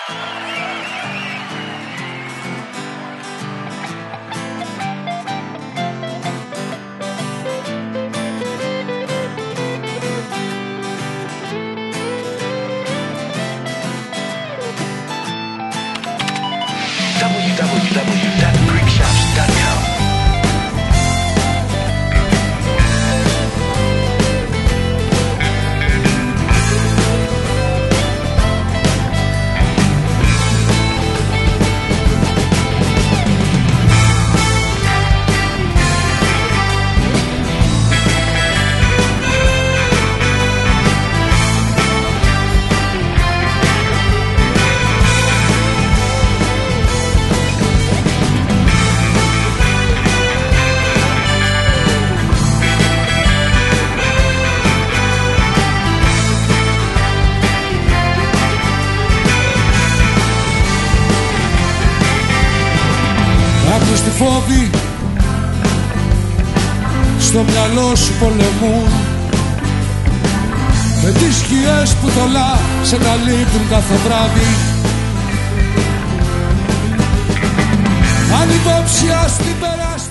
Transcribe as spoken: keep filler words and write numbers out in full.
w w w dot freakshops dot com. Άκρες τη φόβη στο μυαλό σου πολεμούν, με τις σκιές που θολά σε καλύπτουν κάθε βράδυ. Ανυποψία στην περάστη